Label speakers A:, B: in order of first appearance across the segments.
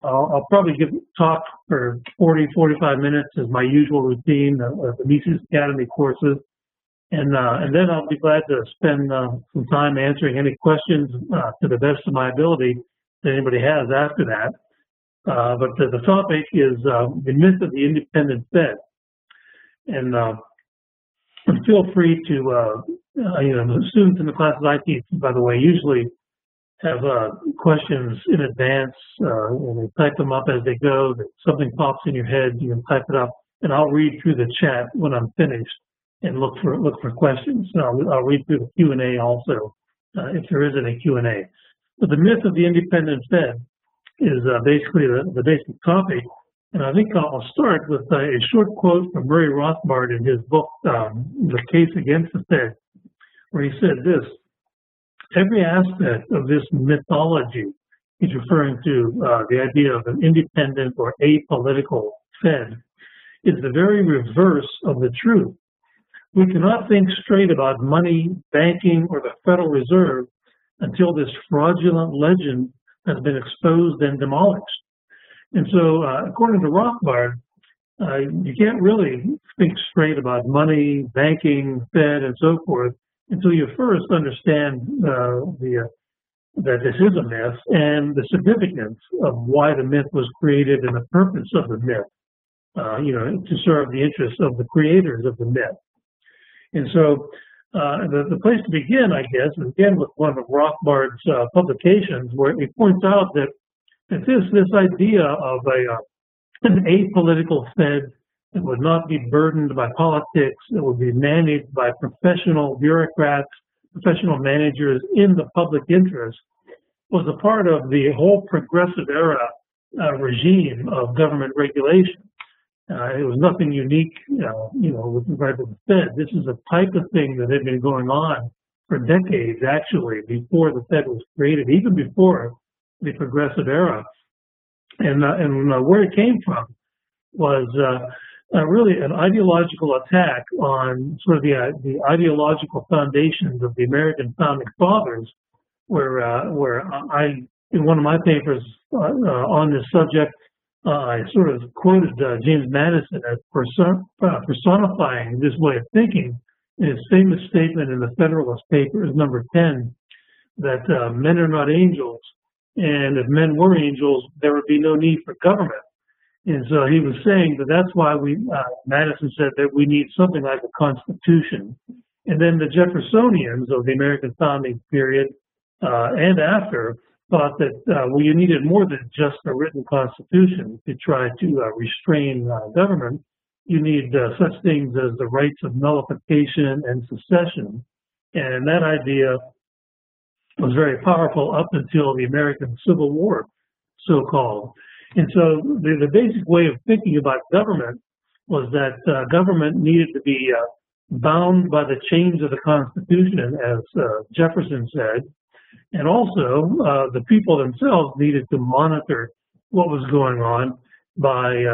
A: I'll probably talk for 40, 45 minutes as my usual routine of the Mises Academy courses. And then I'll be glad to spend some time answering any questions to the best of my ability that anybody has after that. But the topic is the myth of the independent Fed. And feel free to, the students in the classes I teach, by the way, usually have questions in advance, and they type them up as they go. If something pops in your head, you can type it up, and I'll read through the chat when I'm finished and look for questions. So I'll read through the Q&A also, if there isn't a Q&A. But the myth of the independent Fed is basically the basic topic. And I think I'll start with a short quote from Murray Rothbard in his book, The Case Against the Fed, where he said this: every aspect of this mythology, he's referring to the idea of an independent or apolitical Fed, is the very reverse of the truth. We cannot think straight about money, banking, or the Federal Reserve until this fraudulent legend has been exposed and demolished. And so, according to Rothbard, you can't really think straight about money, banking, Fed, and so forth until you first understand that this is a myth and the significance of why the myth was created and the purpose of the myth, to serve the interests of the creators of the myth. And so the place to begin, I guess, is again with one of Rothbard's publications, where he points out that this idea of an apolitical Fed that would not be burdened by politics, that would be managed by professional bureaucrats, professional managers in the public interest, was a part of the whole progressive era regime of government regulation. It was nothing unique, with regard to the Fed. This is a type of thing that had been going on for decades, actually, before the Fed was created, even before the progressive era. And where it came from was really an ideological attack on sort of the ideological foundations of the American founding fathers, where I, in one of my papers on this subject, I sort of quoted James Madison as personifying this way of thinking in his famous statement in the Federalist Papers, number 10, that men are not angels, and if men were angels, there would be no need for government. And so he was saying that that's why Madison said that we need something like a constitution. And then the Jeffersonians of the American founding period and after thought that, you needed more than just a written constitution to try to restrain government. You need such things as the rights of nullification and secession. And that idea was very powerful up until the American Civil War, so-called. And so the basic way of thinking about government was that government needed to be bound by the chains of the Constitution, as Jefferson said, and also the people themselves needed to monitor what was going on by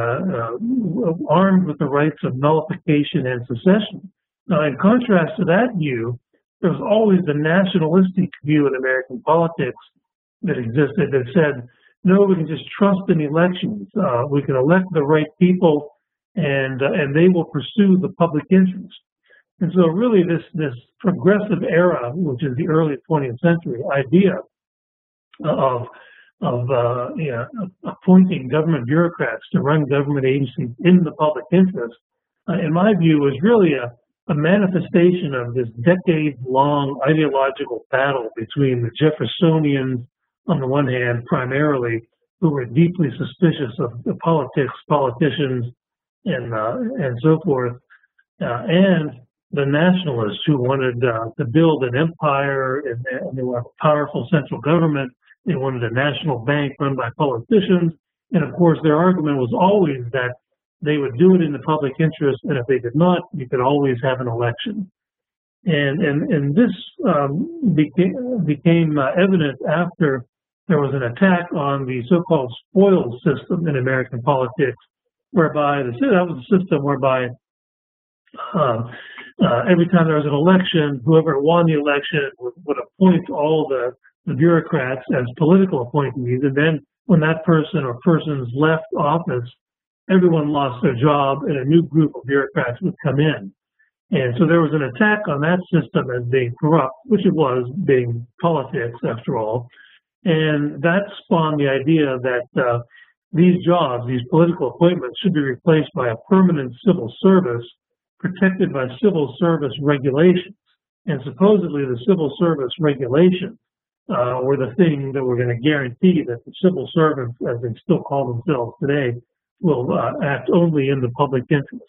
A: armed with the rights of nullification and secession. Now, in contrast to that view, there was always the nationalistic view in American politics that existed that said, no, we can just trust in elections. We can elect the right people, and they will pursue the public interest. And so, really, this progressive era, which is the early 20th century idea of appointing government bureaucrats to run government agencies in the public interest, in my view, was really a manifestation of this decades-long ideological battle between the Jeffersonians, on the one hand, primarily, who were deeply suspicious of the politicians, and so forth, and the nationalists who wanted to build an empire, and they wanted a powerful central government. They wanted a national bank run by politicians, and of course, their argument was always that they would do it in the public interest, and if they did not, you could always have an election. And this became evident after there was an attack on the so-called spoils system in American politics, whereby that was a system whereby every time there was an election, whoever won the election would appoint all the bureaucrats as political appointees, and then when that person or persons left office, everyone lost their job and a new group of bureaucrats would come in. And so there was an attack on that system as being corrupt, which it was, being politics after all. And that spawned the idea that these jobs, these political appointments, should be replaced by a permanent civil service protected by civil service regulations. And supposedly the civil service regulations were the thing that were going to guarantee that the civil servants, as they still call themselves today, will act only in the public interest.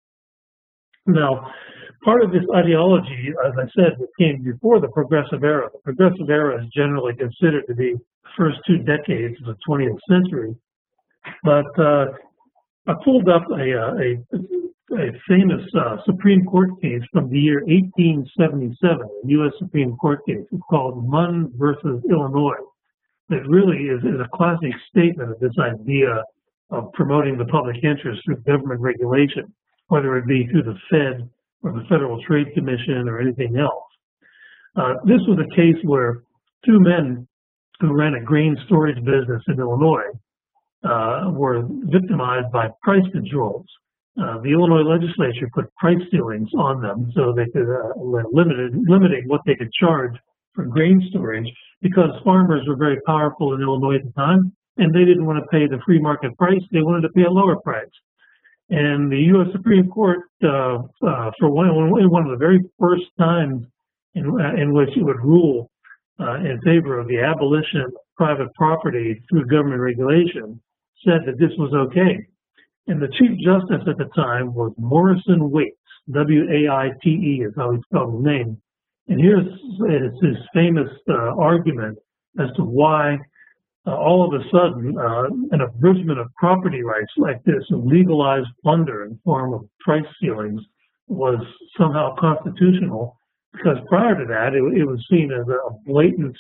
A: Now, part of this ideology, as I said, came before the Progressive Era. The Progressive Era is generally considered to be the first 2 decades of the 20th century. But I pulled up a famous Supreme Court case from the year 1877, a U.S. Supreme Court case. It's called Munn versus Illinois. It really is a classic statement of this idea of promoting the public interest through government regulation, whether it be through the Fed or the Federal Trade Commission or anything else. This was a case where 2 men who ran a grain storage business in Illinois were victimized by price controls. The Illinois legislature put price ceilings on them so they could limiting what they could charge for grain storage, because farmers were very powerful in Illinois at the time, and they didn't want to pay the free market price. They wanted to pay a lower price. And the U.S. Supreme Court, for one of the very first times in which it would rule in favor of the abolition of private property through government regulation, said that this was okay. And the Chief Justice at the time was Morrison Waite, W-A-I-T-E is how he spelled his name. And here's his famous argument as to why all of a sudden an abridgment of property rights like this, a legalized plunder in the form of price ceilings, was somehow constitutional, because prior to that it was seen as a blatant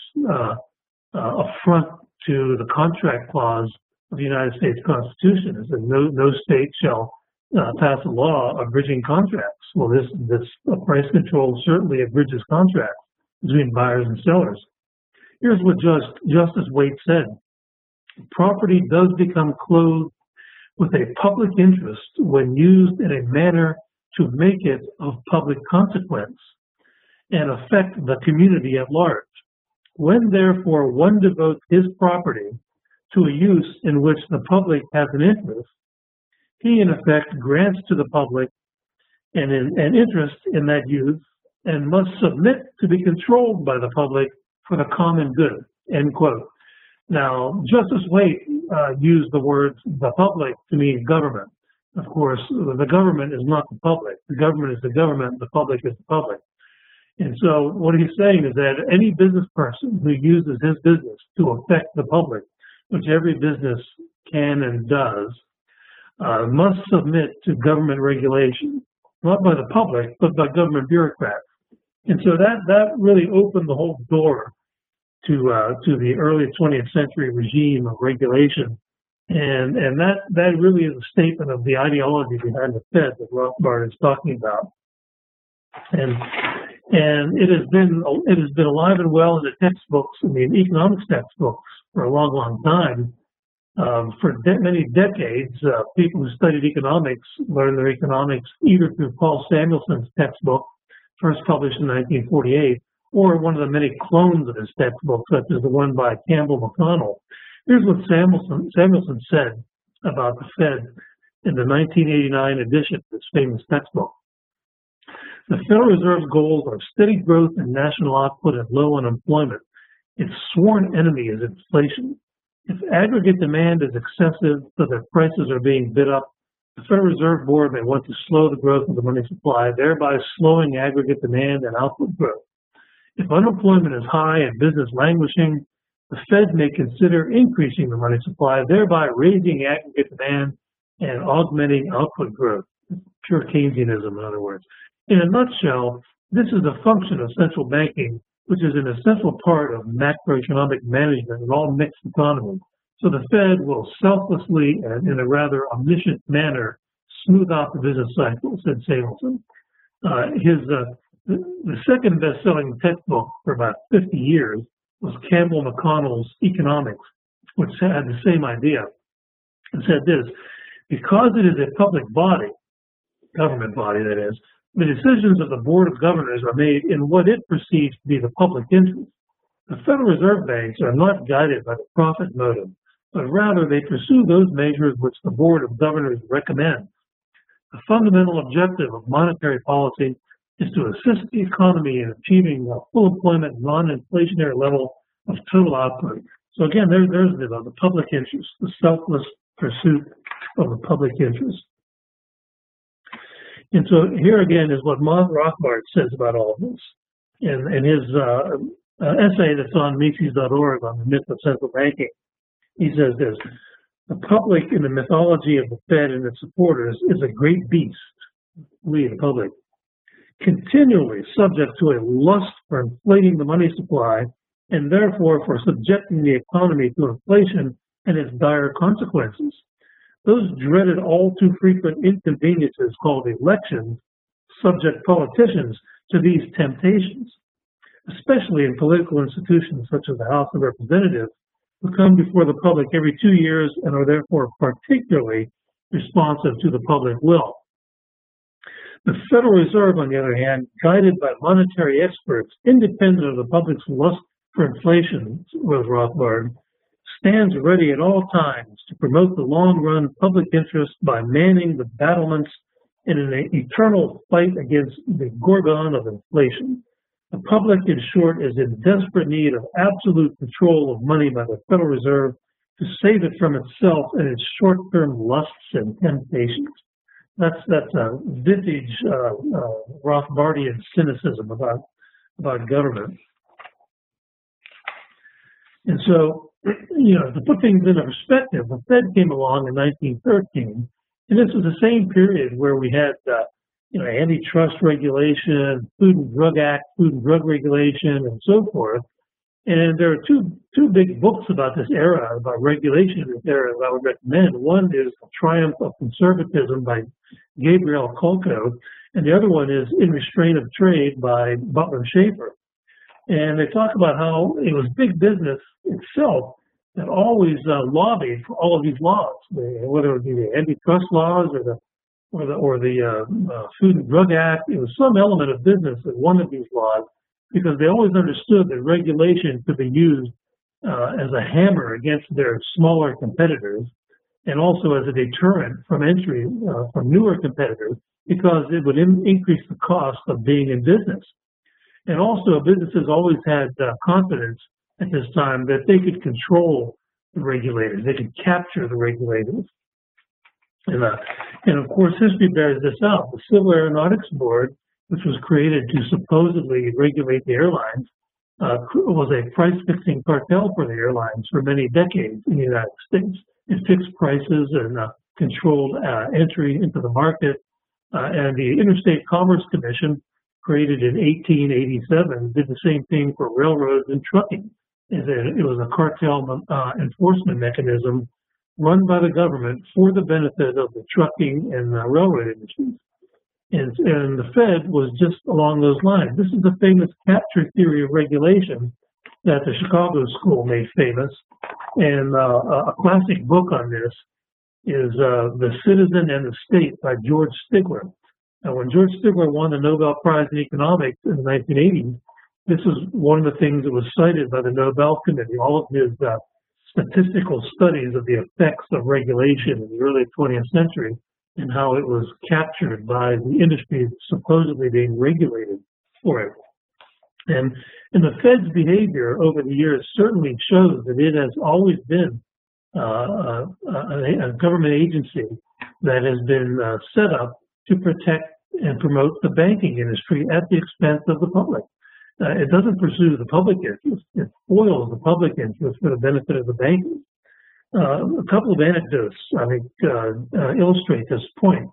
A: affront to the contract clause of the United States Constitution. It says no state shall pass a law abridging contracts. Well, this price control certainly abridges contracts between buyers and sellers. Here's what Justice Waite said. Property does become clothed with a public interest when used in a manner to make it of public consequence and affect the community at large. When therefore one devotes his property to a use in which the public has an interest, he in effect grants to the public an interest in that use and must submit to be controlled by the public for the common good, end quote. Now, Justice Waite used the words the public to mean government. Of course, the government is not the public. The government is the government, the public is the public. And so what he's saying is that any business person who uses his business to affect the public, which every business can and does, must submit to government regulation, not by the public, but by government bureaucrats. And so that really opened the whole door to the early 20th century regime of regulation. And that really is a statement of the ideology behind the Fed that Rothbard is talking about. And it has been alive and well in the textbooks, in the economics textbooks, for a long, long time. For many decades, people who studied economics learned their economics either through Paul Samuelson's textbook, first published in 1948, or one of the many clones of his textbook, such as the one by Campbell McConnell. Here's what Samuelson said about the Fed in the 1989 edition of this famous textbook. The Federal Reserve's goals are steady growth in national output and low unemployment. Its sworn enemy is inflation. If aggregate demand is excessive so that prices are being bid up, the Federal Reserve Board may want to slow the growth of the money supply, thereby slowing aggregate demand and output growth. If unemployment is high and business languishing, the Fed may consider increasing the money supply, thereby raising aggregate demand and augmenting output growth. Pure Keynesianism, in other words. In a nutshell, this is a function of central banking, which is an essential part of macroeconomic management in all mixed economies. So the Fed will selflessly and in a rather omniscient manner smooth out the business cycle, said Samuelson. The second best-selling textbook for about 50 years was Campbell McConnell's Economics. which had the same idea, and said this: because it is a public body, government body that is, the decisions of the Board of Governors are made in what it perceives to be the public interest. The Federal Reserve banks are not guided by the profit motive, but rather they pursue those measures which the Board of Governors recommends. The fundamental objective of monetary policy is to assist the economy in achieving a full employment, non-inflationary level of total output. So again, there's the public interest, the selfless pursuit of the public interest. And so here again is what Mont Rothbard says about all of this. In his essay that's on Mises.org on the myth of central banking, he says this: the public in the mythology of the Fed and its supporters is a great beast, we the public, continually subject to a lust for inflating the money supply and therefore for subjecting the economy to inflation and its dire consequences. Those dreaded all too frequent inconveniences called elections subject politicians to these temptations, especially in political institutions such as the House of Representatives, who come before the public every 2 years and are therefore particularly responsive to the public will. The Federal Reserve, on the other hand, guided by monetary experts, independent of the public's lust for inflation, wrote Rothbard, stands ready at all times to promote the long-run public interest by manning the battlements in an eternal fight against the gorgon of inflation. The public, in short, is in desperate need of absolute control of money by the Federal Reserve to save it from itself and its short-term lusts and temptations. That's a vintage Rothbardian cynicism about government. And so, to put things into perspective, the Fed came along in 1913, and this was the same period where we had, antitrust regulation, Food and Drug Act, Food and Drug Regulation, and so forth. And there are two big books about this era, about regulation in this era that I would recommend. One is The Triumph of Conservatism by Gabriel Kolko, and the other one is In Restraint of Trade by Butler Schaefer. And they talk about how it was big business itself that always lobbied for all of these laws, whether it be the antitrust laws or the Food and Drug Act. It was some element of business that wanted these laws because they always understood that regulation could be used as a hammer against their smaller competitors and also as a deterrent from entry from newer competitors because it would increase the cost of being in business. And also businesses always had confidence at this time that they could control the regulators, they could capture the regulators. And of course, history bears this out. The Civil Aeronautics Board, which was created to supposedly regulate the airlines, was a price-fixing cartel for the airlines for many decades in the United States. It fixed prices and controlled entry into the market. And the Interstate Commerce Commission, created in 1887, did the same thing for railroads and trucking. It was a cartel enforcement mechanism run by the government for the benefit of the trucking and railroad industries. And the Fed was just along those lines. This is the famous capture theory of regulation that the Chicago School made famous. And a classic book on this is The Citizen and the State by George Stigler. Now, when George Stigler won the Nobel Prize in Economics in the 1980s, this is one of the things that was cited by the Nobel Committee, all of his statistical studies of the effects of regulation in the early 20th century and how it was captured by the industry supposedly being regulated for it. And the Fed's behavior over the years certainly shows that it has always been a government agency that has been set up to protect and promote the banking industry at the expense of the public. It doesn't pursue the public interest. It foils the public interest for the benefit of the bankers. A couple of anecdotes, I think, illustrate this point.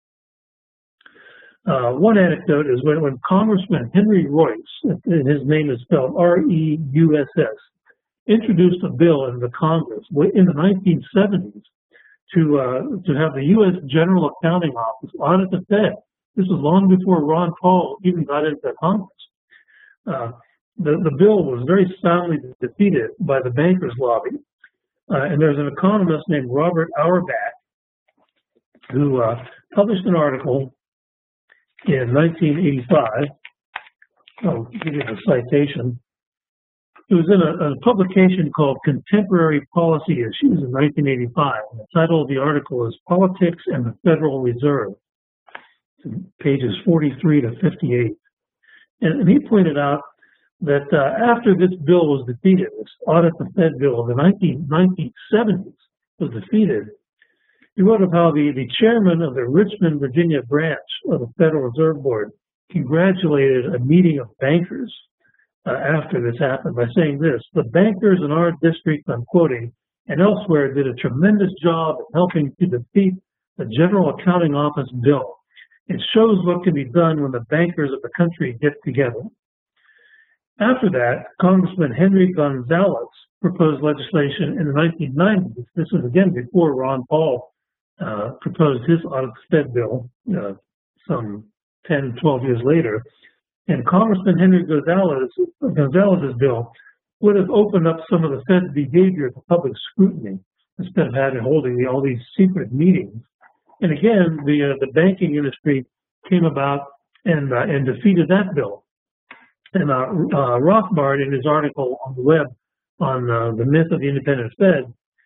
A: One anecdote is when Congressman Henry Reuss, and his name is spelled R-E-U-S-S, introduced a bill in the Congress in the 1970s to have the U.S. General Accounting Office audit the Fed. This was long before Ron Paul even got into Congress. The bill was very soundly defeated by the bankers' lobby. And there's an economist named Robert Auerbach who published an article in 1985. I'll give you the citation. It was in a publication called Contemporary Policy Issues in 1985. The title of the article is Politics and the Federal Reserve, pages 43 to 58. And he pointed out that after this bill was defeated, this Audit the Fed bill of the 1970s was defeated, he wrote of how the chairman of the Richmond, Virginia branch of the Federal Reserve Board congratulated a meeting of bankers after this happened by saying this: "The bankers in our district," I'm quoting, "and elsewhere did a tremendous job in helping to defeat the General Accounting Office bill. It shows what can be done when the bankers of the country get together." After that, Congressman Henry Gonzalez proposed legislation in the 1990s. This was again before Ron Paul proposed his Audit the Fed bill some 10, 12 years later. And Congressman Henry Gonzalez's bill would have opened up some of the Fed's behavior to public scrutiny instead of holding all these secret meetings. And again, the banking industry came about and defeated that bill. And Rothbard, in his article on the web on the myth of the independent Fed,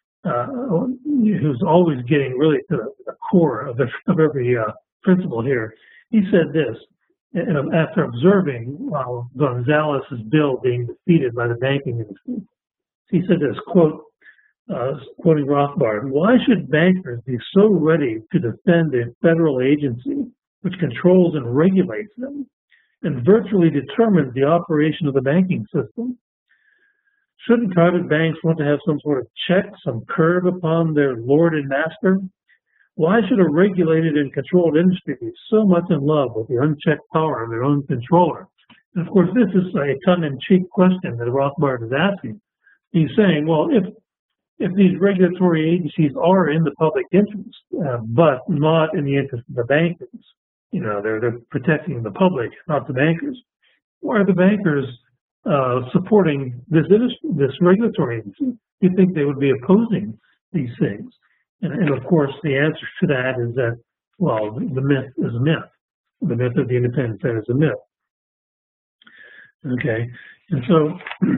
A: who's always getting really to the core of every principle here, he said this, and after observing Gonzalez's bill being defeated by the banking industry. He said this, quote, quoting Rothbard, "Why should bankers be so ready to defend a federal agency which controls and regulates them and virtually determines the operation of the banking system? Shouldn't private banks want to have some sort of check, some curb upon their lord and master? Why should a regulated and controlled industry be so much in love with the unchecked power of their own controller?" And of course, this is a tongue-in-cheek question that Rothbard is asking. He's saying, well, if these regulatory agencies are in the public interest, but not in the interest of the bankers, they're protecting the public, not the bankers, why are the bankers supporting this regulatory agency? You'd think they would be opposing these things. And of course, the answer to that is that, well, the myth is a myth. The myth of the independent Fed is a myth. Okay, and so,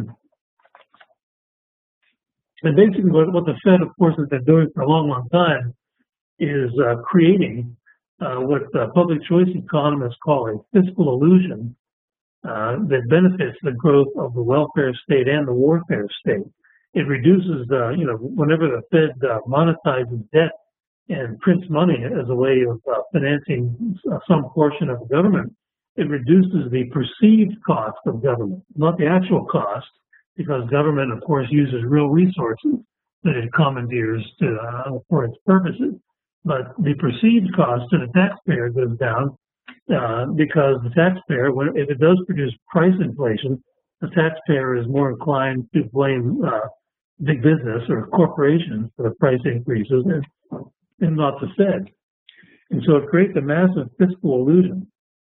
A: and basically what the Fed, of course, has been doing for a long, long time is creating what public choice economists call a fiscal illusion that benefits the growth of the welfare state and the warfare state. It reduces whenever the Fed monetizes debt and prints money as a way of financing some portion of the government, it reduces the perceived cost of government, not the actual cost, because government, of course, uses real resources that it commandeers for its purposes. But the perceived cost to the taxpayer goes down because the taxpayer, if it does produce price inflation, the taxpayer is more inclined to blame big business or corporations for the price increases and not the Fed. And so it creates a massive fiscal illusion.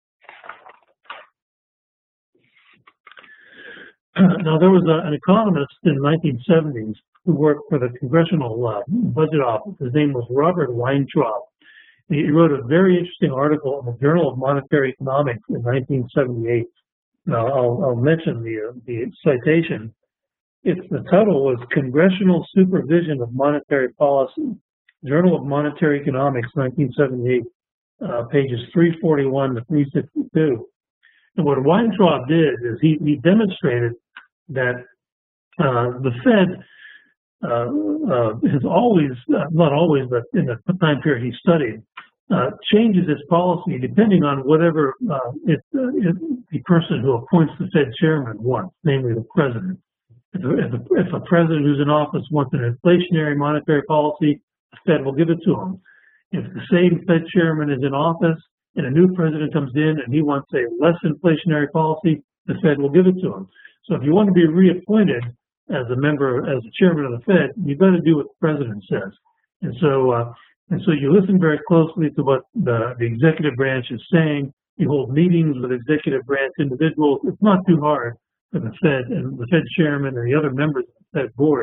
A: Now, there was an economist in the 1970s who worked for the Congressional Budget Office. His name was Robert Weintraub. He wrote a very interesting article in the Journal of Monetary Economics in 1978. Now, I'll mention the citation. The title was Congressional Supervision of Monetary Policy, Journal of Monetary Economics, 1978, pages 341 to 362. And what Weintraub did is he demonstrated that the Fed has always, not always, but in the time period he studied, changes its policy depending on whatever the person who appoints the Fed chairman wants, namely the president. If a president who's in office wants an inflationary monetary policy, the Fed will give it to him. If the same Fed chairman is in office and a new president comes in and he wants a less inflationary policy, the Fed will give it to him. So if you want to be reappointed as a chairman of the Fed, you've got to do what the president says. And so you listen very closely to what the executive branch is saying. You hold meetings with executive branch individuals. It's not too hard for the Fed and the Fed chairman and the other members of the Fed board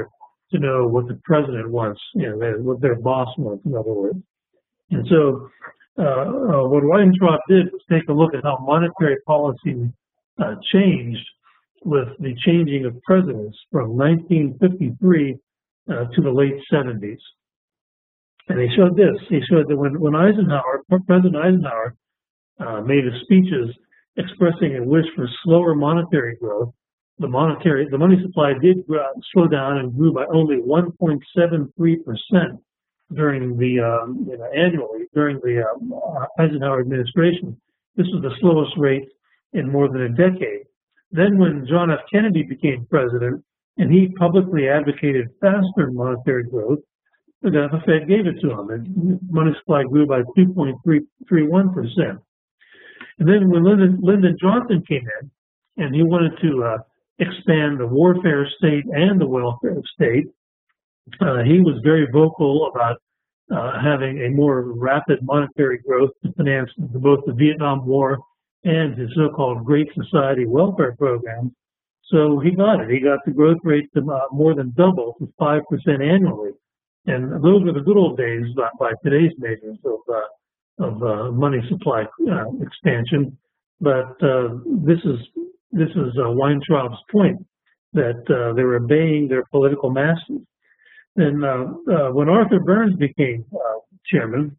A: to know what the president wants, what their boss wants, in other words. And so what Weintraub did was take a look at how monetary policy changed with the changing of presidents from 1953 to the late 70s. And he showed this. He showed that when President Eisenhower made his speeches expressing a wish for slower monetary growth, the money supply did slow down and grew by only 1.73% during the annually during the Eisenhower administration. This was the slowest rate in more than a decade. Then when John F. Kennedy became president and he publicly advocated faster monetary growth, the Fed gave it to him, and money supply grew by 2.31%. And then when Lyndon Johnson came in and he wanted to expand the warfare state and the welfare state, he was very vocal about having a more rapid monetary growth to finance both the Vietnam War and his so-called Great Society welfare program. So he got it. He got the growth rate to more than double to 5% annually. And those were the good old days by today's measures of money supply expansion. But this is Weintraub's point, that they were obeying their political masters. And when Arthur Burns became chairman,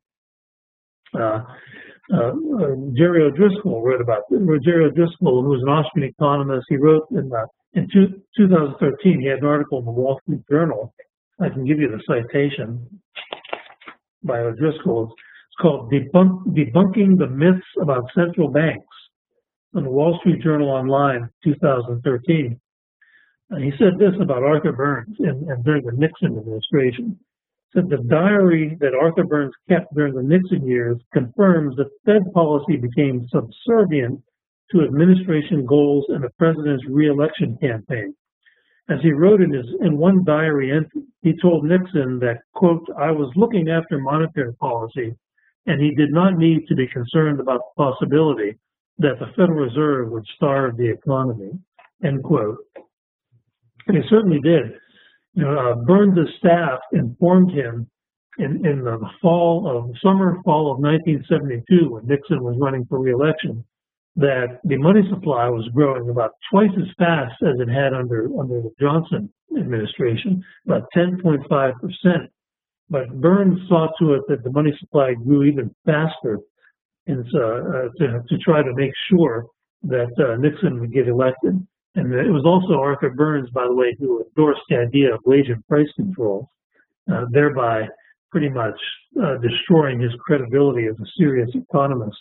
A: Jerry O'Driscoll wrote about it. Jerry O'Driscoll, who was an Austrian economist, he wrote in 2013, he had an article in the Wall Street Journal. I can give you the citation by O'Driscoll. It's called Debunking the Myths About Central Banks on the Wall Street Journal Online, 2013. And he said this about Arthur Burns and during the Nixon administration. He said the diary that Arthur Burns kept during the Nixon years confirms that Fed policy became subservient to administration goals in the president's re-election campaign. As he wrote in one diary entry, he told Nixon that, quote, I was looking after monetary policy, and he did not need to be concerned about the possibility that the Federal Reserve would starve the economy, end quote. And he certainly did. Burns' staff informed him in the summer, fall of 1972, when Nixon was running for re-election, that the money supply was growing about twice as fast as it had under the Johnson administration, about 10.5%. But Burns saw to it that the money supply grew even faster, and to try to make sure that Nixon would get elected. And it was also Arthur Burns, by the way, who endorsed the idea of wage and price control, thereby pretty much destroying his credibility as a serious economist.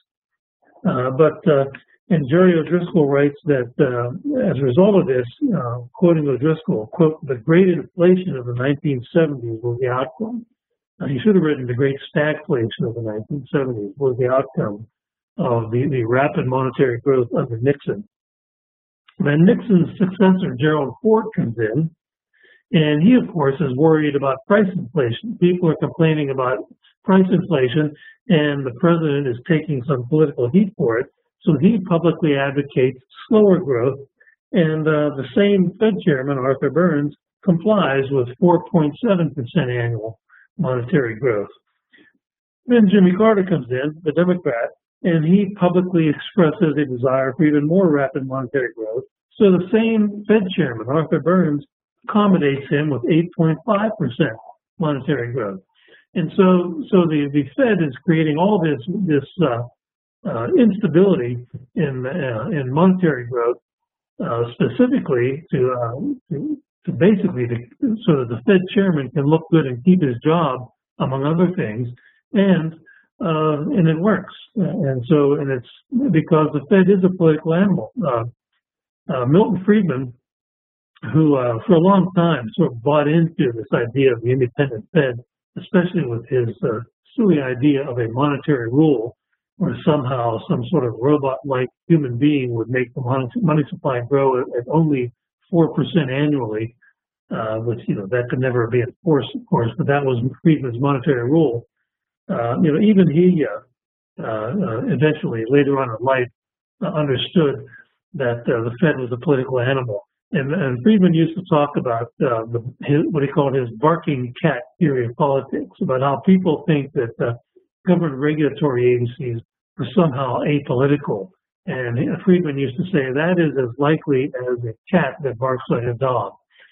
A: And Jerry O'Driscoll writes that as a result of this, quoting O'Driscoll, quote, the great inflation of the 1970s was the outcome. He should have written the great stagflation of the 1970s was the outcome of the rapid monetary growth under Nixon. Then Nixon's successor, Gerald Ford, comes in, and he, of course, is worried about price inflation. People are complaining about price inflation, and the president is taking some political heat for it. So he publicly advocates slower growth, and the same Fed chairman, Arthur Burns, complies with 4.7% annual monetary growth. Then Jimmy Carter comes in, the Democrat, and he publicly expresses a desire for even more rapid monetary growth. So the same Fed chairman, Arthur Burns, accommodates him with 8.5% monetary growth. And so the Fed is creating all this instability in monetary growth, specifically so that the Fed chairman can look good and keep his job, among other things, and it works. And it's because the Fed is a political animal. Milton Friedman, who for a long time sort of bought into this idea of the independent Fed, especially with his silly idea of a monetary rule, where somehow some sort of robot-like human being would make the money supply grow at only 4% annually, which, that could never be enforced, of course, but that was Friedman's monetary rule. Even he eventually, later on in life, understood that the Fed was a political animal. And Friedman used to talk about what he called his barking cat theory of politics, about how people think that government regulatory agencies are somehow apolitical. And Friedman used to say that is as likely as a cat that barks like a dog.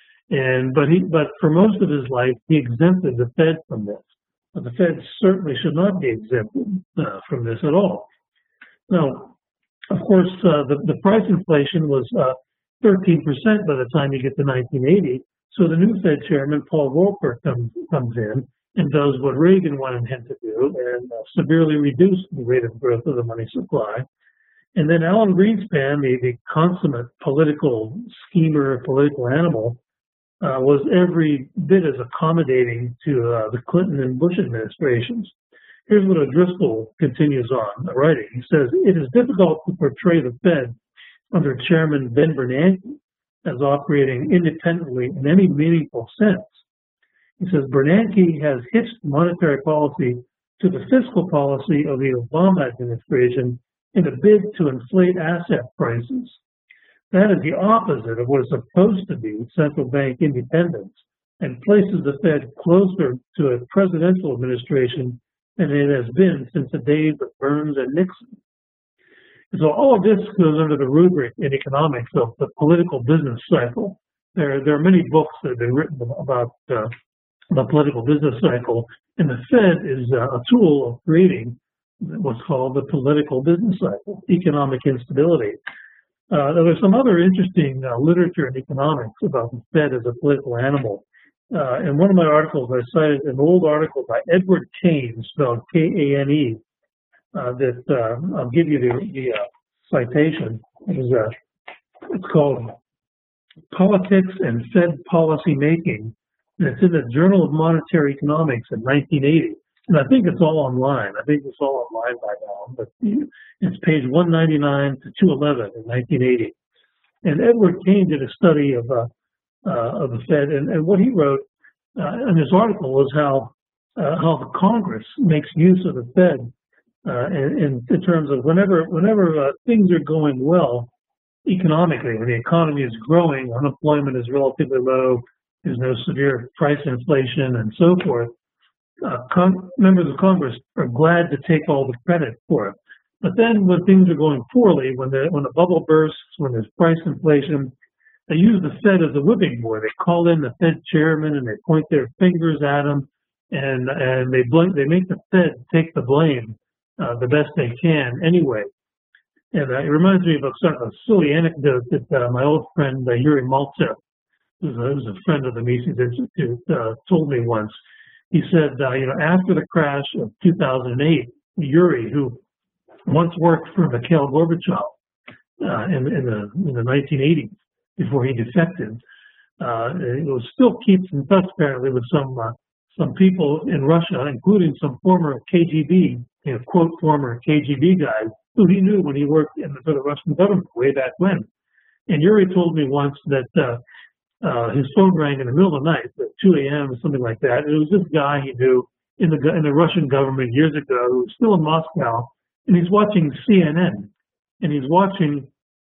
A: But for most of his life, he exempted the Fed from this. But the Fed certainly should not be exempted from this at all. Now, of course, the price inflation was 13% by the time you get to 1980. So the new Fed chairman, Paul Volcker, comes in and does what Reagan wanted him to do and severely reduce the rate of growth of the money supply. And then Alan Greenspan, the consummate political schemer, political animal, was every bit as accommodating to the Clinton and Bush administrations. Here's what O'Driscoll continues on writing. He says, "It is difficult to portray the Fed under Chairman Ben Bernanke as operating independently in any meaningful sense." He says, "Bernanke has hitched monetary policy to the fiscal policy of the Obama administration in a bid to inflate asset prices. That is the opposite of what is supposed to be central bank independence and places the Fed closer to a presidential administration than it has been since the days of Burns and Nixon." And so all of this goes under the rubric in economics of the political business cycle. There are many books that have been written about the political business cycle, and the Fed is a tool of creating what's called the political business cycle, economic instability. There's some other interesting literature in economics about the Fed as a political animal. In one of my articles, I cited an old article by Edward Kane, spelled Kane, that I'll give you the citation. It's called Politics and Fed Policy Making, and it's in the Journal of Monetary Economics in 1980. And I think it's all online. I think it's all online by now, but it's page 199 to 211 in 1980. And Edward Kane did a study of the Fed, and what he wrote in this article was how the Congress makes use of the Fed in terms of whenever things are going well economically, when the economy is growing, unemployment is relatively low, there's no severe price inflation, and so forth. Members of Congress are glad to take all the credit for it. But then when things are going poorly, when the bubble bursts, when there's price inflation, they use the Fed as a whipping boy. They call in the Fed chairman and they point their fingers at him, and they make the Fed take the blame the best they can anyway. And it reminds me of sort of a silly anecdote that my old friend Yuri Maltsev, who's a friend of the Mises Institute, told me once. He said, after the crash of 2008, Yuri, who once worked for Mikhail Gorbachev in the 1980s, before he defected, still keeps in touch apparently with some people in Russia, including some former KGB, quote, former KGB guys who he knew when he worked for the Russian government way back when. And Yuri told me once that his phone rang in the middle of the night, at 2 a.m. or something like that. And it was this guy he knew in the Russian government years ago who was still in Moscow, and he's watching CNN, and he's watching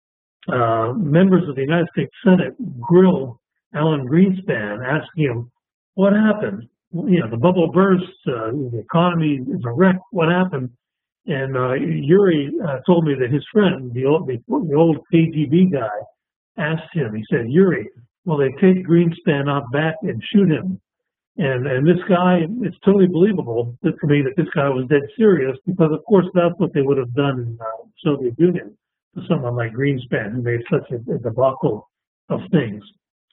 A: members of the United States Senate grill Alan Greenspan, asking him, "What happened? The bubble burst, the economy is a wreck. What happened?" And Yuri told me that his friend, the old KGB guy, asked him. He said, "Yuri, will they take Greenspan out back and shoot him?" And this guy, it's totally believable to me that this guy was dead serious, because of course that's what they would have done in the Soviet Union to someone like Greenspan, who made such a debacle of things.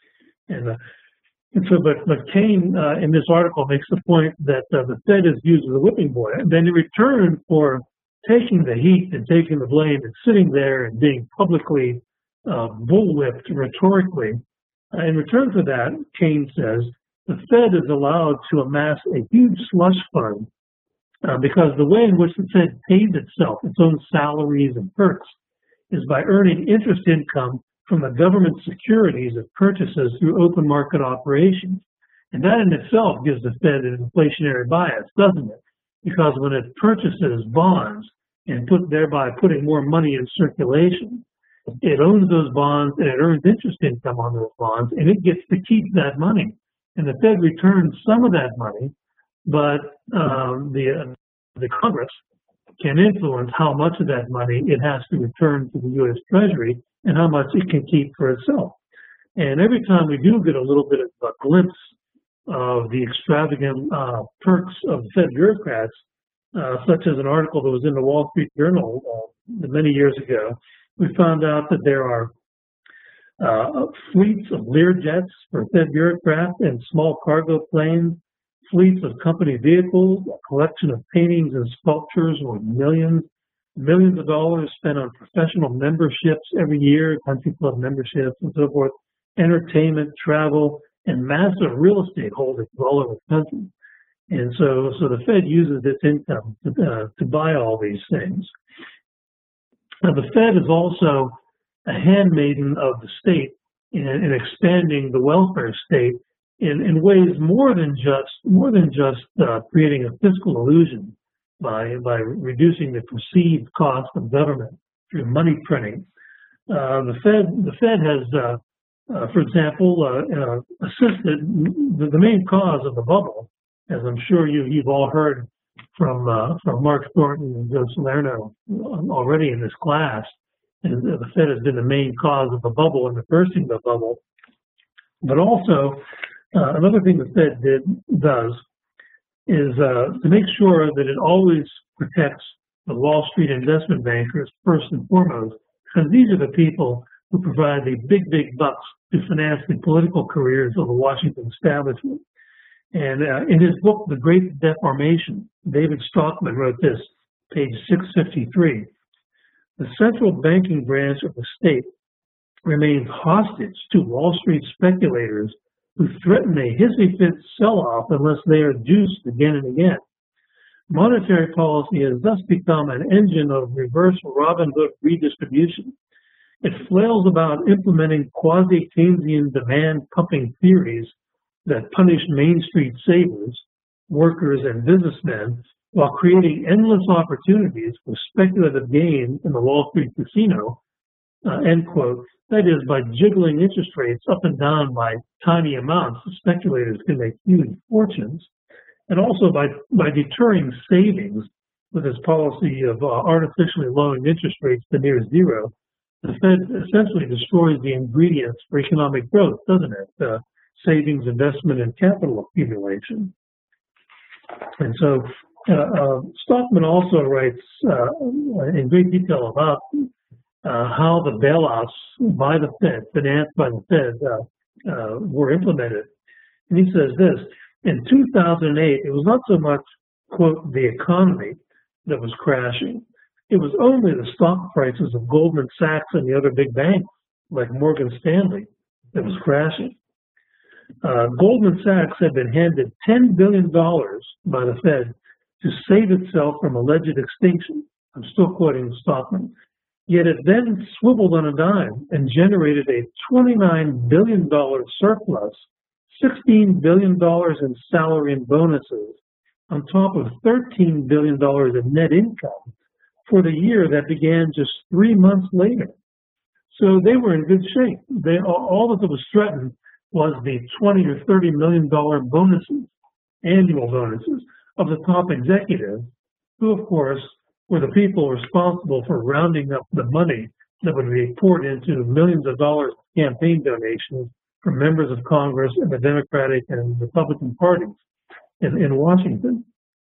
A: But Kane in this article makes the point that the Fed is used as a whipping boy, and then in return for taking the heat and taking the blame and sitting there and being publicly bullwhipped rhetorically, in return for that, Kane says, the Fed is allowed to amass a huge slush fund because the way in which the Fed pays itself, its own salaries and perks, is by earning interest income from the government securities it purchases through open market operations. And that in itself gives the Fed an inflationary bias, doesn't it? Because when it purchases bonds and thereby putting more money in circulation, it owns those bonds and it earns interest income on those bonds, and it gets to keep that money. And the Fed returns some of that money, but the Congress can influence how much of that money it has to return to the U.S. Treasury and how much it can keep for itself. And every time we do get a little bit of a glimpse of the extravagant perks of the Fed bureaucrats, such as an article that was in the Wall Street Journal many years ago, we found out that there are fleets of Learjets for Fed bureaucrats and small cargo planes, fleets of company vehicles, a collection of paintings and sculptures worth millions of dollars spent on professional memberships every year, country club memberships and so forth, entertainment, travel, and massive real estate holdings all over the country. And so the Fed uses its income to buy all these things. Now, the Fed is also a handmaiden of the state in expanding the welfare state in ways more than just creating a fiscal illusion by reducing the perceived cost of government through money printing. The Fed has, for example, assisted the main cause of the bubble, as I'm sure you've all heard from Mark Thornton and Joe Salerno already in this class. And the Fed has been the main cause of the bubble and the bursting of the bubble. But also, another thing the Fed does is to make sure that it always protects the Wall Street investment bankers first and foremost, because these are the people who provide the big bucks to finance the political careers of the Washington establishment. And in his book, The Great Deformation, David Stockman wrote this, page 653. The central banking branch of the state remains hostage to Wall Street speculators who threaten a hissy-fit sell-off unless they are juiced again and again. Monetary policy has thus become an engine of reverse Robin Hood redistribution. It flails about implementing quasi-Keynesian demand-pumping theories that punish Main Street savers, workers, and businessmen while creating endless opportunities for speculative gain in the Wall Street casino, end quote. That is, by jiggling interest rates up and down by tiny amounts, the speculators can make huge fortunes, and also by deterring savings with its policy of artificially lowering interest rates to near zero. The Fed essentially destroys the ingredients for economic growth, doesn't it? Savings, investment, and capital accumulation. And so Stockman also writes in great detail about how the bailouts by the Fed, financed by the Fed, were implemented. And he says this, in 2008, it was not so much, quote, the economy that was crashing. It was only the stock prices of Goldman Sachs and the other big banks, like Morgan Stanley, that was crashing. Goldman Sachs had been handed $10 billion by the Fed to save itself from alleged extinction. I'm still quoting Stockman. Yet it then swiveled on a dime and generated a $29 billion surplus, $16 billion in salary and bonuses, on top of $13 billion in net income for the year that began just 3 months later. So they were in good shape. All that was threatened was the $20 or $30 million bonuses, annual bonuses, of the top executives, who, of course, were the people responsible for rounding up the money that would be poured into millions of dollars of campaign donations from members of Congress and the Democratic and Republican parties in Washington.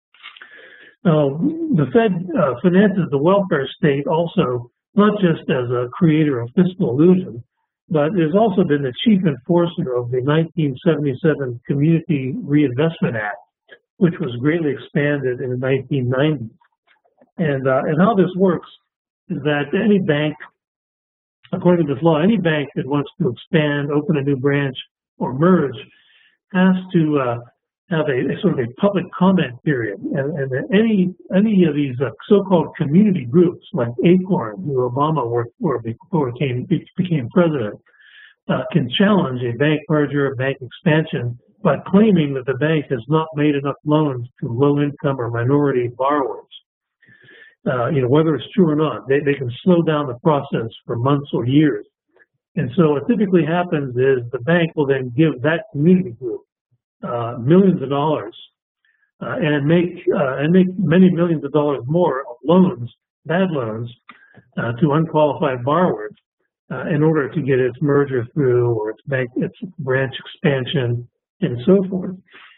A: Now, the Fed finances the welfare state also, not just as a creator of fiscal illusion, but it has also been the chief enforcer of the 1977 Community Reinvestment Act, which was greatly expanded in the 1990s. And how this works is that any bank, according to this law, any bank that wants to expand, open a new branch, or merge has to have a sort of a public comment period. And any of these so-called community groups, like Acorn, who Obama worked for before he became president, can challenge a bank merger, a bank expansion, by claiming that the bank has not made enough loans to low-income or minority borrowers. whether it's true or not. They can slow down the process for months or years. And so what typically happens is the bank will then give that community group millions of dollars and make many millions of dollars more of loans, bad loans, to unqualified borrowers in order to get its merger through or its branch expansion and so forth.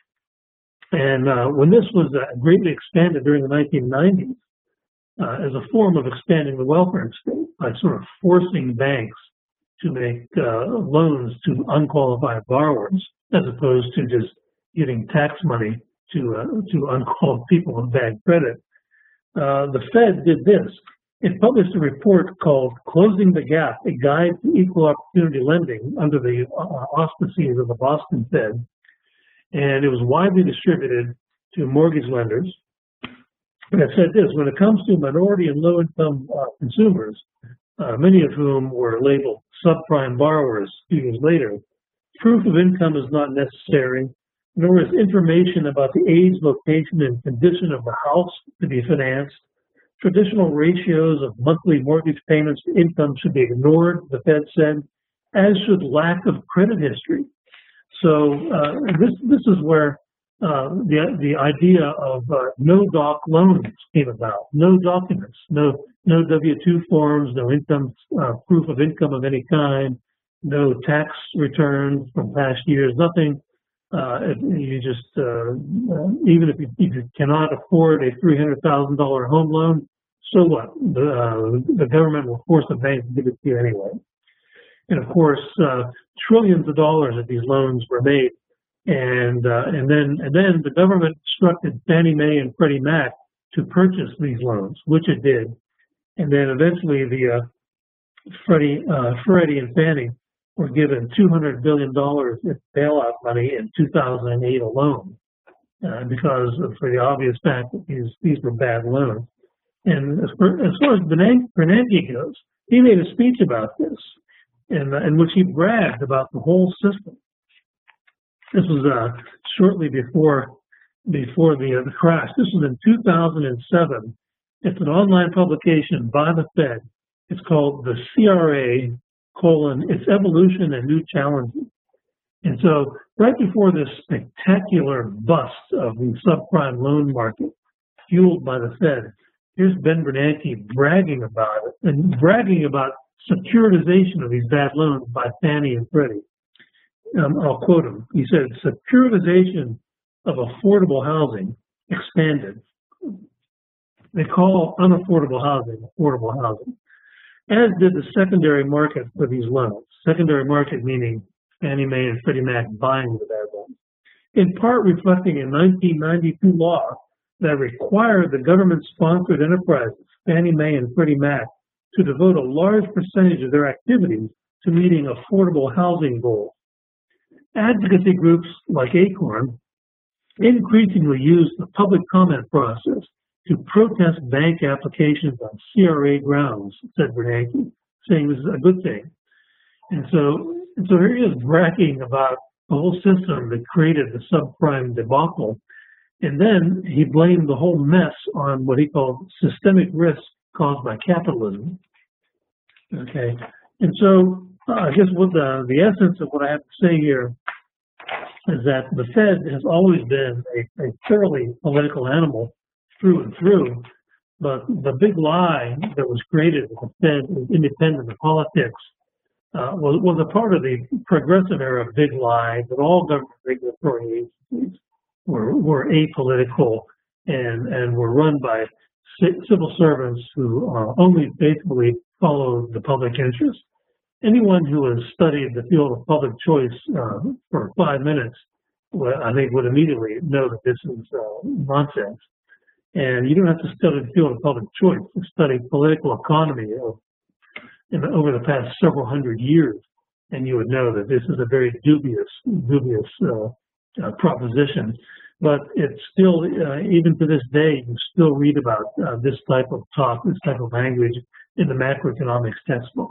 A: And when this was greatly expanded during the 1990s as a form of expanding the welfare state by sort of forcing banks to make loans to unqualified borrowers as opposed to just giving tax money to unqualified people with bad credit, the Fed did this. It published a report called Closing the Gap, a guide to equal opportunity lending under the auspices of the Boston Fed. And it was widely distributed to mortgage lenders. And it said this: when it comes to minority and low-income consumers, many of whom were labeled subprime borrowers 2 years later, proof of income is not necessary, nor is information about the age, location, and condition of the house to be financed. Traditional ratios of monthly mortgage payments to income should be ignored, the Fed said, as should lack of credit history. So this is where the idea of no-doc loans came about. No documents, no W-2 forms, no income proof of income of any kind, no tax returns from past years, nothing. You just even if you cannot afford a $300,000 home loan, so what? The government will force the bank to give it to you anyway. And of course, trillions of dollars of these loans were made, and then the government instructed Fannie Mae and Freddie Mac to purchase these loans, which it did, and then eventually the Freddie and Fannie were given $200 billion in bailout money in 2008 alone, because for the obvious fact that these were bad loans. And as far as Bernanke goes, he made a speech about this, in which he bragged about the whole system. This was shortly before the crash. This was in 2007. It's an online publication by the Fed. It's called the CRA: Its Evolution and New Challenges. And so right before this spectacular bust of the subprime loan market fueled by the Fed, here's Ben Bernanke bragging about it and bragging about securitization of these bad loans by Fannie and Freddie. I'll quote him. He said, "Securitization of affordable housing expanded." They call unaffordable housing affordable housing, as did the secondary market for these loans. Secondary market meaning Fannie Mae and Freddie Mac buying the bad loans, in part reflecting a 1992 law that required the government-sponsored enterprises, Fannie Mae and Freddie Mac, to devote a large percentage of their activities to meeting affordable housing goals. Advocacy groups like ACORN increasingly use the public comment process to protest bank applications on CRA grounds, said Bernanke, saying this is a good thing. And so here he is bragging about the whole system that created the subprime debacle. And then he blamed the whole mess on what he called systemic risk caused by capitalism. Okay, and so I guess what the essence of what I have to say here is that the Fed has always been a fairly political animal through and through, but the big lie that was created with the Fed is independent of politics was a part of the progressive era big lie that all government regulatory agencies were apolitical and were run by civil servants who only basically followed the public interest. Anyone who has studied the field of public choice for 5 minutes, I think, would immediately know that this is nonsense. And you don't have to study the field of public choice to study political economy over the past several hundred years, and you would know that this is a very dubious proposition. But it's still, even to this day, you still read about this type of talk, this type of language in the macroeconomics textbook.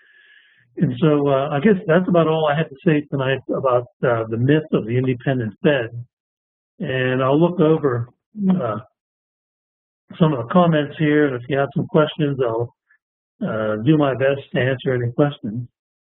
A: And so I guess that's about all I had to say tonight about the myth of the independent Fed. And I'll look over some of the comments here, and if you have some questions, I'll do my best to answer any questions.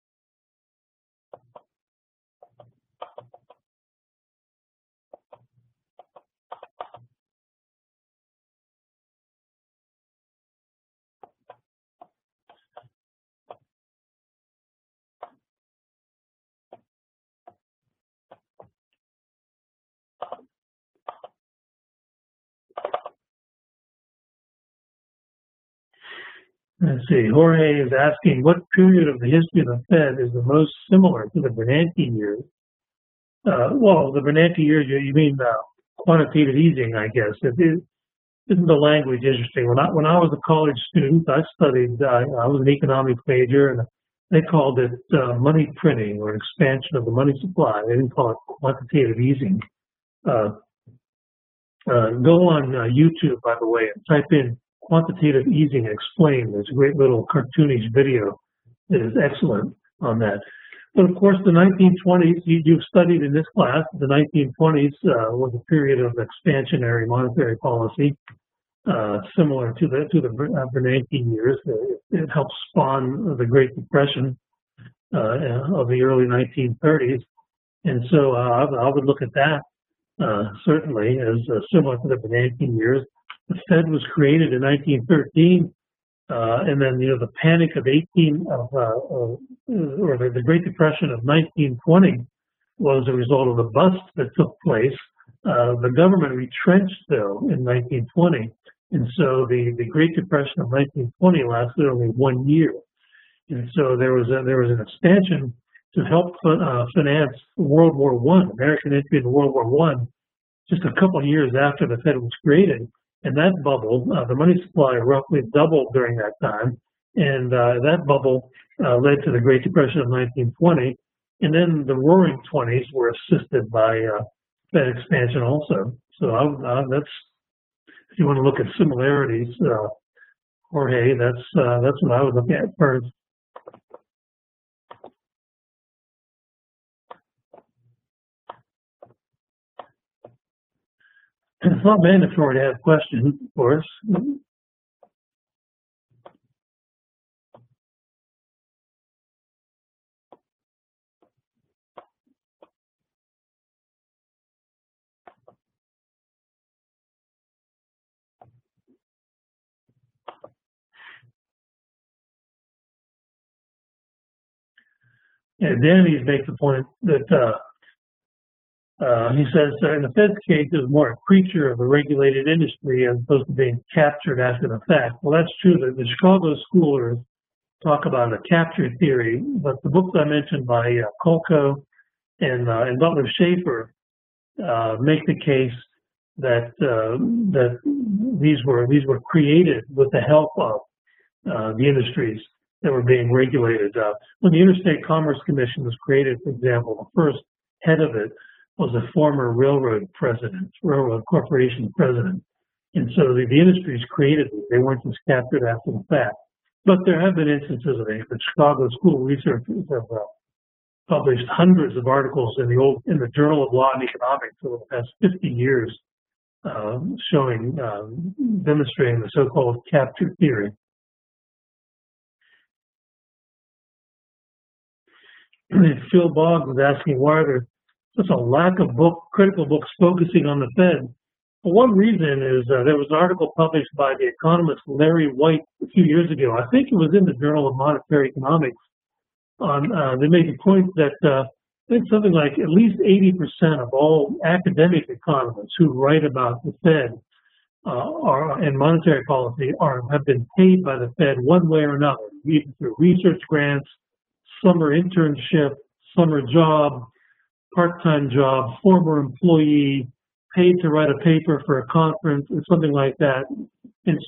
A: Let's see, Jorge is asking, what period of the history of the Fed is the most similar to the Bernanke years? Well, the Bernanke years, you mean quantitative easing, I guess. Isn't the language interesting? When I was a college student, I studied, I was an economics major, and they called it money printing or expansion of the money supply. They didn't call it quantitative easing. Go on YouTube, by the way, and type in quantitative easing explained. There's a great little cartoonish video that is excellent on that. But of course, the 1920s, you've studied in this class, the 1920s was a period of expansionary monetary policy, similar to the Bernanke years. It helped spawn the Great Depression of the early 1930s. And so I would look at that certainly as similar to the Bernanke years. The Fed was created in 1913, and then the panic of the Great Depression of 1920 was a result of the bust that took place. The government retrenched though in 1920, and so the Great Depression of 1920 lasted only 1 year, and so there was an expansion to help finance World War I, American entry into World War I, just a couple of years after the Fed was created. And that bubble, the money supply roughly doubled during that time, and that bubble led to the Great Depression of 1920, and then the Roaring 20s were assisted by Fed expansion also. So that's, if you want to look at similarities, Jorge, that's what I would look at first. It's not mandatory to have questions, of course. Yeah, Danny makes the point that he says, in the Fed's case, it was more a creature of the regulated industry as opposed to being captured after the fact. Well, that's true. The Chicago schoolers talk about a capture theory, but the books I mentioned by Kolko and Butler Schaefer make the case that that these were created with the help of the industries that were being regulated. When the Interstate Commerce Commission was created, for example, the first head of it was a former railroad corporation president. And so the industries created it. They weren't just captured after the fact. But there have been instances of it. The Chicago School researchers have published hundreds of articles in the Journal of Law and Economics over the past 50 years demonstrating the so-called capture theory. Phil Boggs was asking why there such a lack of critical books focusing on the Fed. Well, one reason is there was an article published by the economist Larry White a few years ago. I think it was in the Journal of Monetary Economics. They made the point that I think something like at least 80% of all academic economists who write about the Fed and monetary policy have been paid by the Fed one way or another, either through research grants, summer internship, summer job, part-time job, former employee, paid to write a paper for a conference or something like that. And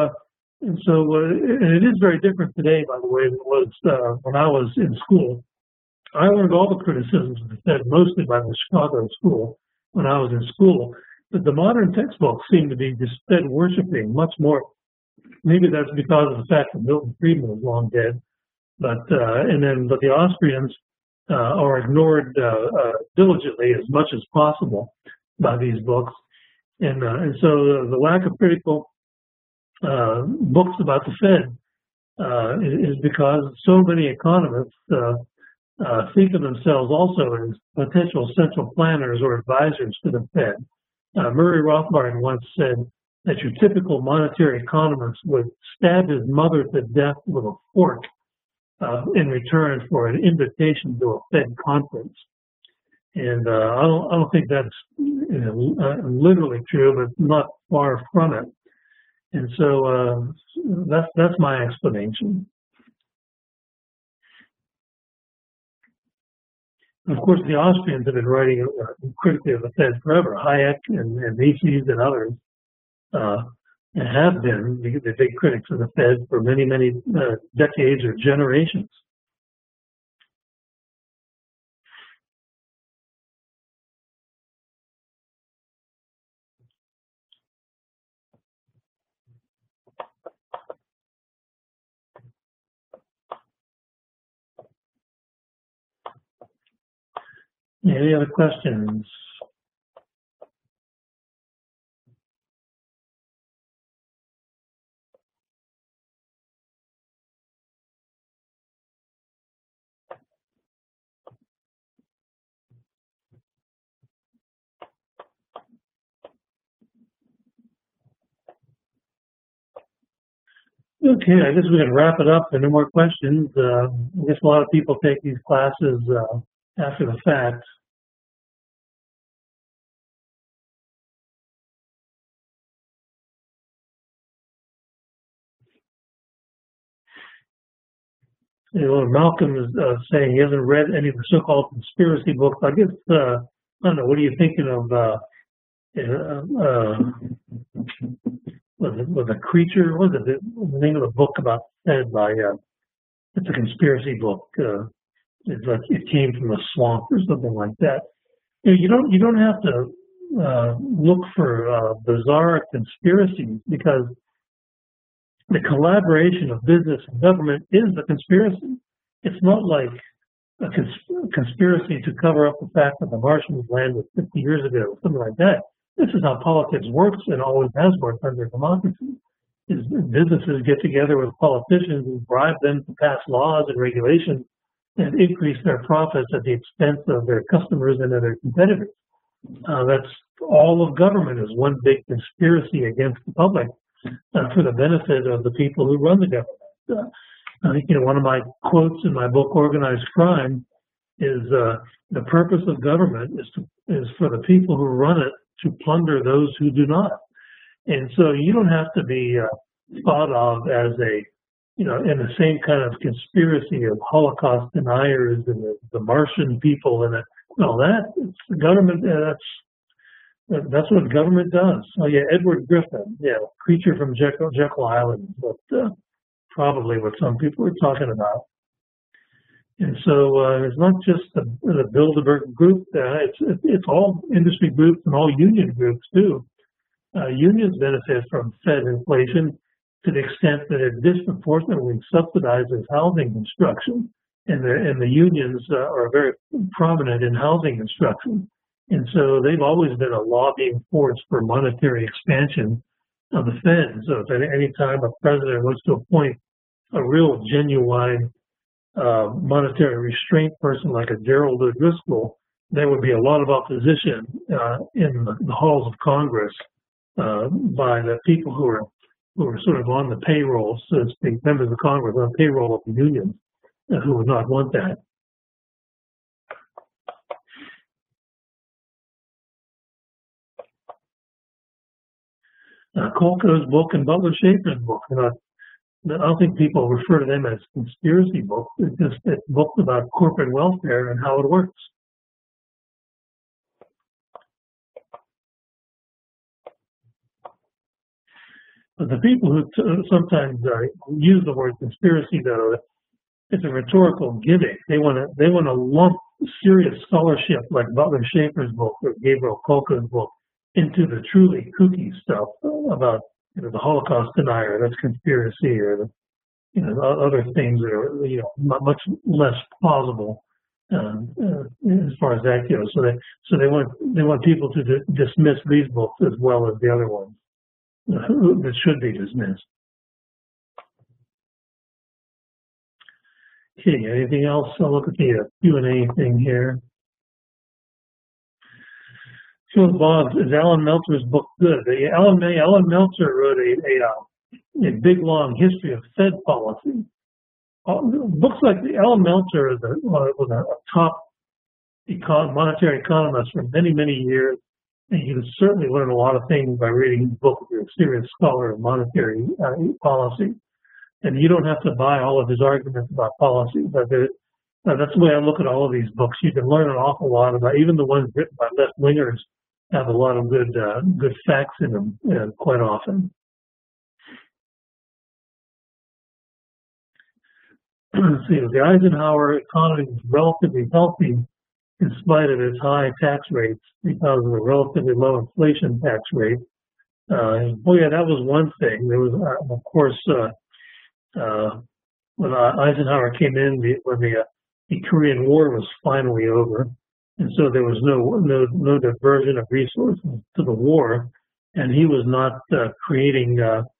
A: it is very different today, by the way, than it was when I was in school. I learned all the criticisms of the Fed mostly by the Chicago school when I was in school. But the modern textbooks seem to be just Fed worshiping much more. Maybe that's because of the fact that Milton Friedman is long dead. But the Austrians are ignored diligently as much as possible by these books, and so the lack of critical books about the Fed is because so many economists think of themselves also as potential central planners or advisors to the Fed. Murray Rothbard once said that your typical monetary economist would stab his mother to death with a fork in return for an invitation to a Fed conference. And I don't think that's literally true, but not far from it. And so that's my explanation. And of course, the Austrians have been writing critically of the Fed forever. Hayek and Mises and others have been the big critics of the Fed for many, many decades or generations. Any other questions? Okay, I guess we can wrap it up. There are no more questions. I guess a lot of people take these classes after the fact. You know, Malcolm is saying he hasn't read any of the so-called conspiracy books. I guess, I don't know, what are you thinking of? Was a creature? What is it? The name of the book about Fed by? It's a conspiracy book. It's like it came from a swamp or something like that. You know, you don't have to look for bizarre conspiracies, because the collaboration of business and government is a conspiracy. It's not like a conspiracy to cover up the fact that the Martians landed 50 years ago, something like that. This is how politics works and always has worked under democracy. Is businesses get together with politicians and bribe them to pass laws and regulations and increase their profits at the expense of their customers and of their competitors. That's all of government, is one big conspiracy against the public for the benefit of the people who run the government. I think, one of my quotes in my book, Organized Crime, is the purpose of government is for the people who run it to plunder those who do not. And so you don't have to be thought of as in the same kind of conspiracy of Holocaust deniers and the Martian people and all that. It's the government. That's what government does. Oh yeah, Edward Griffin. Yeah, Creature from Jekyll Island. But probably what some people are talking about. And so it's not just the Bilderberg group. It's all industry groups and all union groups too. Unions benefit from Fed inflation to the extent that it disproportionately subsidizes housing construction, and the unions are very prominent in housing construction. And so they've always been a lobbying force for monetary expansion of the Fed. So if any time a president wants to appoint a real genuine monetary restraint person like a Gerald O'Driscoll, there would be a lot of opposition in the halls of Congress by the people who are sort of on the payroll, so to speak, members of Congress on the payroll of the unions, who would not want that. Kolko's book and Butler Schaefer's book. I don't think people refer to them as conspiracy books. It's books about corporate welfare and how it works. But the people who sometimes use the word conspiracy, though, it's a rhetorical gimmick. They want to lump serious scholarship like Butler Schaefer's book or Gabriel Kolko's book into the truly kooky stuff about the Holocaust denier, that's conspiracy, or other things that are much less plausible as far as that goes. So they want people to dismiss these books as well as the other ones. that should be dismissed. Okay, anything else? I'll look at the Q&A thing here. So, Bob, is Alan Meltzer's book good? Alan Meltzer wrote a big, long history of Fed policy. Books like Alan Meltzer was a top monetary economist for many, many years, and you can certainly learn a lot of things by reading his book if you're a serious scholar of monetary policy. And you don't have to buy all of his arguments about policy, but that's the way I look at all of these books. You can learn an awful lot about, even the ones written by left-wingers have a lot of good facts in them quite often. See, the Eisenhower economy was relatively healthy in spite of its high tax rates because of the relatively low inflation tax rate. Oh yeah, that was one thing. There was, of course, when Eisenhower came in, when the Korean War was finally over, and so there was no diversion of resources to the war, and he was not creating.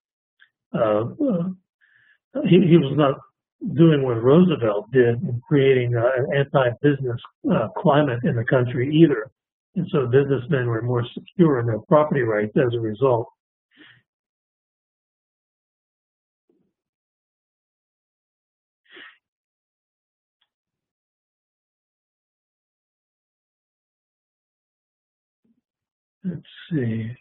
A: He was not doing what Roosevelt did in creating an anti-business climate in the country either, and so businessmen were more secure in their property rights as a result. Let's see.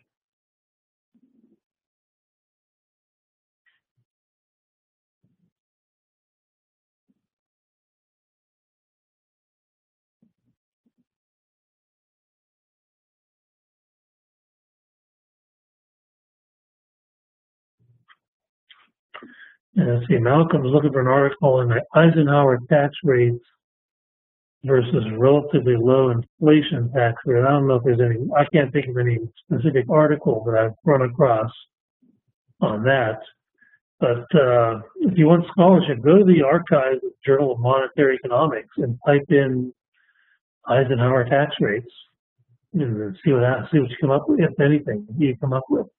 A: Let's see. Malcolm was looking for an article on the Eisenhower tax rates versus relatively low inflation tax rate. I don't know if there's any. I can't think of any specific article that I've run across on that. But if you want scholarship, go to the archives of the Journal of Monetary Economics and type in Eisenhower tax rates and see what you come up with, if anything, you come up with,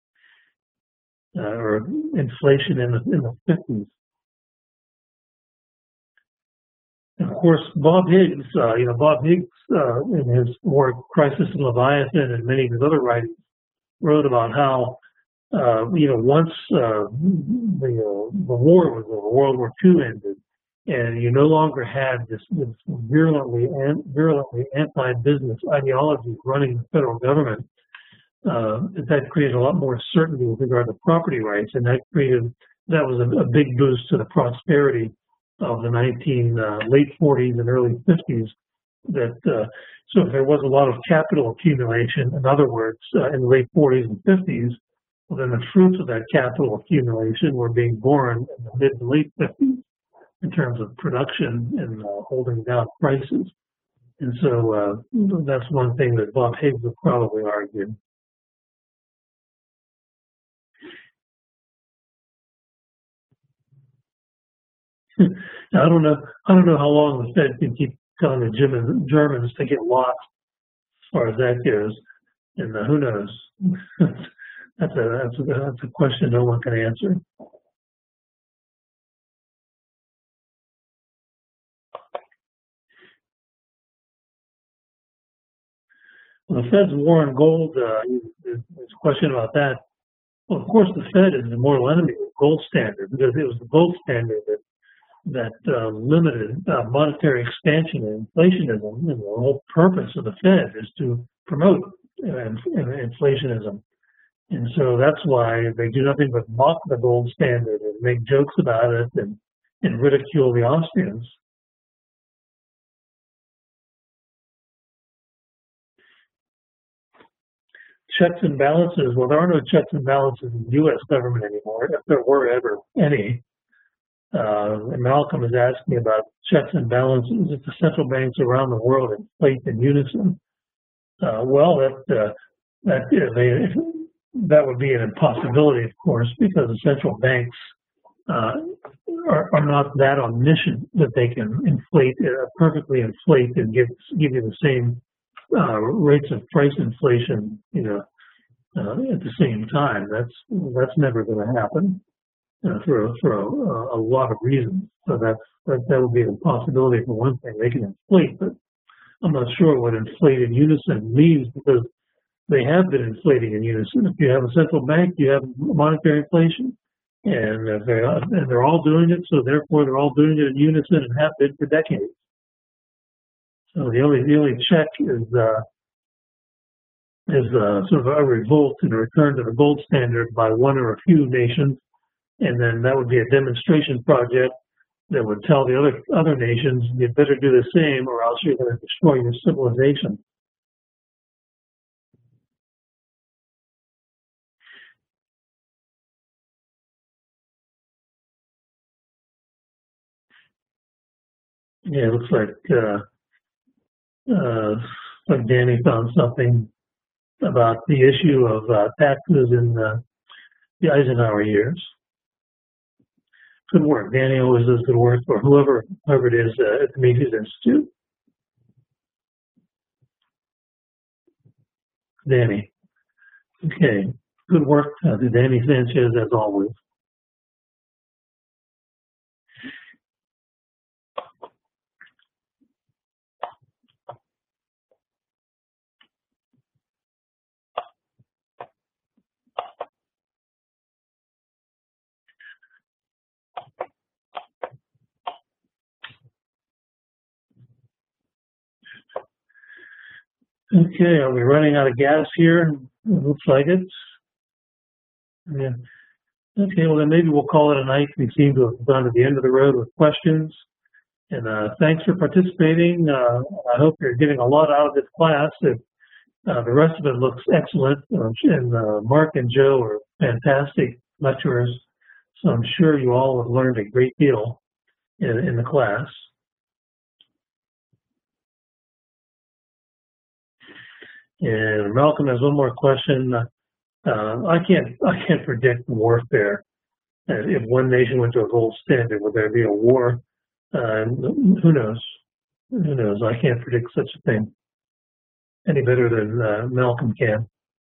A: or inflation in the 50s. And of course, Bob Higgs, in his work Crisis in Leviathan and many of his other writings, wrote about how once the war was over, World War II ended, and you no longer had this virulently anti-business ideology running the federal government, that created a lot more certainty with regard to property rights, and that was a big boost to the prosperity of the late 40s and early 50s. So if there was a lot of capital accumulation, in other words, in the late 40s and 50s, well, then the fruits of that capital accumulation were being born in the mid to late 50s in terms of production and holding down prices. And so that's one thing that Bob Higgs would probably argue. I don't know how long the Fed can keep telling the Germans to get lost as far as that goes, and who knows? That's a question no one can answer. Well, the Fed's war on gold, there's a question about that. Well, of course, the Fed is the mortal enemy of the gold standard because it was the gold standard that limited monetary expansion and inflationism. And the whole purpose of the Fed is to promote inflationism. And so that's why they do nothing but mock the gold standard and make jokes about it and ridicule the Austrians. Checks and balances. Well, there are no checks and balances in the U.S. government anymore, if there were ever any. And Malcolm is asking about checks and balances. If the central banks around the world inflate in unison, that would be an impossibility, of course, because the central banks are not that omniscient that they can perfectly inflate and give you the same rates of price inflation, at the same time. That's never going to happen for a lot of reasons. So that would be a possibility for one thing. They can inflate, but I'm not sure what inflate in unison means, because they have been inflating in unison. If you have a central bank, you have monetary inflation, and they're all doing it. So therefore, they're all doing it in unison and have been for decades. So the only check is sort of a revolt and a return to the gold standard by one or a few nations, and then that would be a demonstration project that would tell the other nations, you better do the same, or else you're going to destroy your civilization. Yeah, it looks like Danny found something about the issue of taxes in the Eisenhower years. Good work. Danny always does good work, or whoever it is at the Mises Institute. Danny. Okay. Good work to Danny Sanchez, as always. Okay, are we running out of gas here? It looks like it. Yeah. Okay, well then maybe we'll call it a night. We seem to have gone to the end of the road with questions. And thanks for participating. I hope you're getting a lot out of this class. The rest of it looks excellent. And Mark and Joe are fantastic lecturers. So I'm sure you all have learned a great deal in the class. And Malcolm has one more question. I can't predict warfare. If one nation went to a gold standard, would there be a war? Who knows? Who knows? I can't predict such a thing any better than Malcolm can.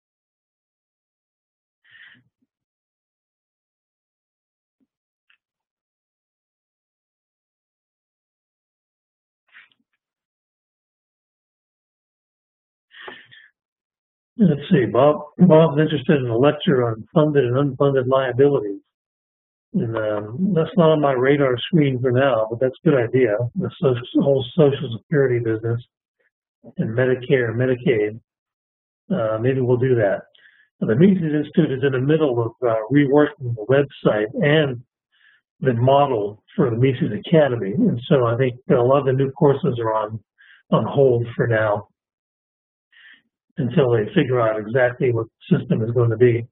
A: Let's see. Bob's interested in a lecture on funded and unfunded liabilities. And that's not on my radar screen for now, but that's a good idea. The whole Social Security business and Medicare, Medicaid. Maybe we'll do that. The Mises Institute is in the middle of reworking the website and the model for the Mises Academy, and so I think a lot of the new courses are on hold for now until they figure out exactly what the system is going to be.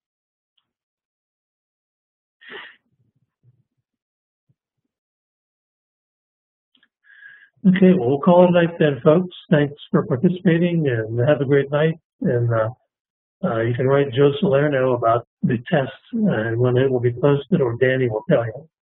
A: Okay, well, we'll call it a night then, folks. Thanks for participating, and have a great night. And you can write Joe Salerno about the test and when it will be posted, or Danny will tell you.